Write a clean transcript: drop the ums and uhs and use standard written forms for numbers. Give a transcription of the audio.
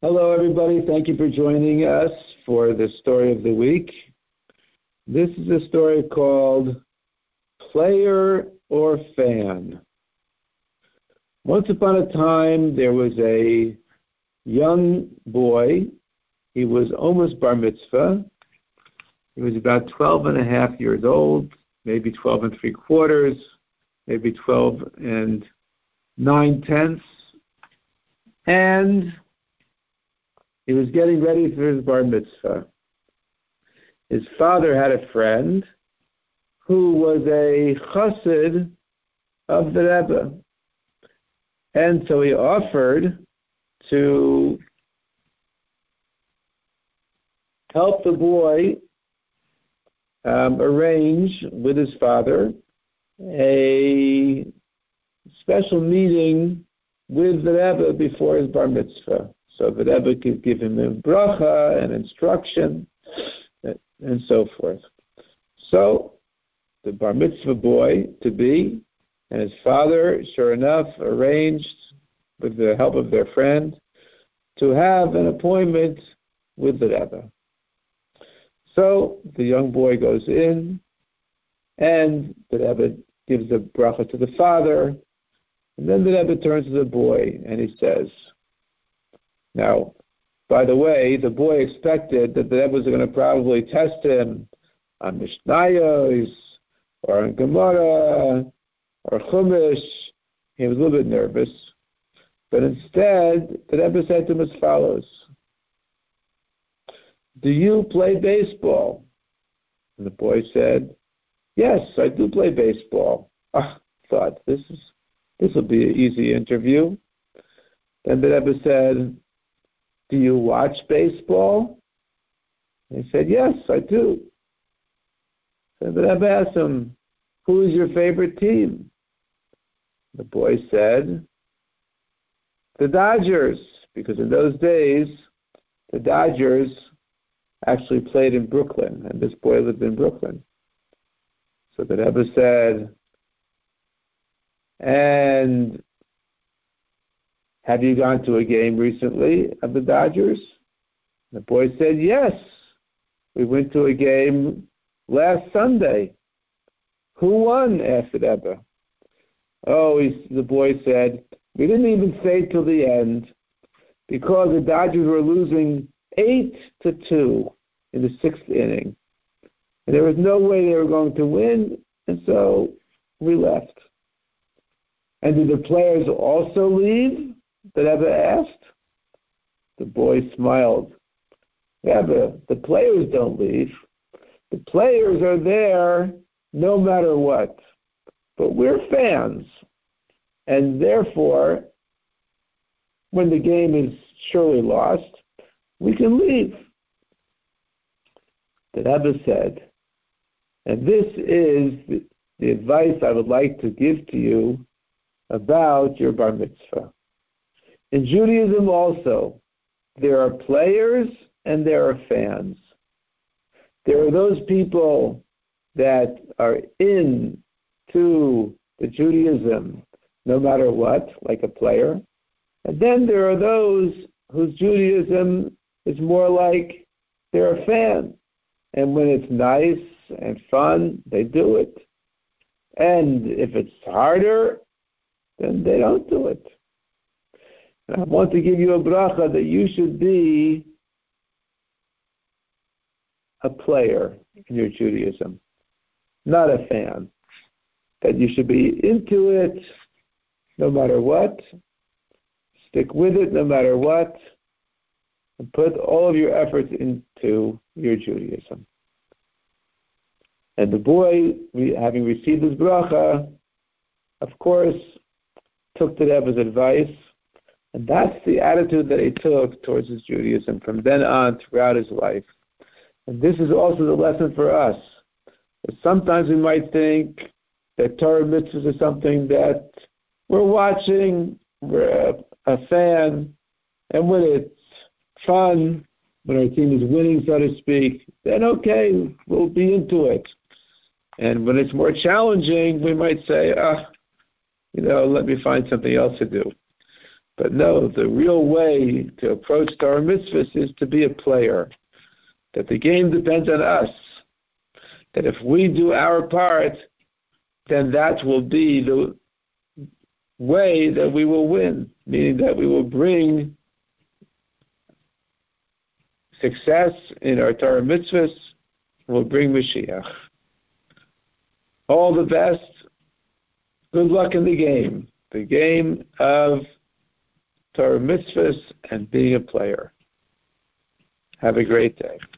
Hello, everybody. Thank you for joining us for the story of the week. This is a story called Player or Fan. Once upon a time, there was a young boy. He was almost bar mitzvah. He was about 12 and a half years old, maybe 12 and 3/4, maybe 12 and 9/10. And he was getting ready for his bar mitzvah. His father had a friend who was a chassid of the Rebbe. And so he offered to help the boy arrange with his father a special meeting with the Rebbe before his bar mitzvah. So the Rebbe could give him a bracha and instruction and so forth. So the bar mitzvah boy to be and his father, sure enough, arranged with the help of their friend to have an appointment with the Rebbe. So the young boy goes in and the Rebbe gives a bracha to the father, and then the Rebbe turns to the boy and he says, now, by the way, the boy expected that the Rebbe was going to probably test him on Mishnayos or on Gemara or Chumash. He was a little bit nervous. But instead, the Rebbe said to him as follows, do you play baseball? And the boy said, yes, I do play baseball. Thought, this will be an easy interview. Then the Rebbe said, do you watch baseball? And he said, yes, I do. So the Rebbe asked him, who is your favorite team? The boy said, the Dodgers, because in those days, the Dodgers actually played in Brooklyn, and this boy lived in Brooklyn. So the Rebbe said, and have you gone to a game recently of the Dodgers? The boy said, yes. We went to a game last Sunday. Who won? Asked the Rebbe. The boy said, we didn't even say till the end because the Dodgers were losing 8-2 in the 6th inning. And there was no way they were going to win, and so we left. And did the players also leave? The Rebbe asked. The boy smiled. Rebbe, the players don't leave. The players are there no matter what. But we're fans. And therefore, when the game is surely lost, we can leave. The Rebbe said, and this is the advice I would like to give to you about your bar mitzvah. In Judaism also, there are players and there are fans. There are those people that are into the Judaism no matter what, like a player. And then there are those whose Judaism is more like they're a fan. And when it's nice and fun, they do it. And if it's harder, then they don't do it. And I want to give you a bracha that you should be a player in your Judaism, not a fan. That you should be into it no matter what, stick with it no matter what, and put all of your efforts into your Judaism. And the boy, having received his bracha, of course, took the Rebbe's advice, and that's the attitude that he took towards his Judaism from then on throughout his life. And this is also the lesson for us. Sometimes we might think that Torah mitzvahs is something that we're watching, we're a fan, and when it's fun, when our team is winning, so to speak, then okay, we'll be into it. And when it's more challenging, we might say, let me find something else to do. But no, the real way to approach Torah mitzvahs is to be a player. That the game depends on us. That if we do our part, then that will be the way that we will win. Meaning that we will bring success in our Torah mitzvahs, will bring Mashiach. All the best. Good luck in the game of Torah mitzvahs and being a player. Have a great day.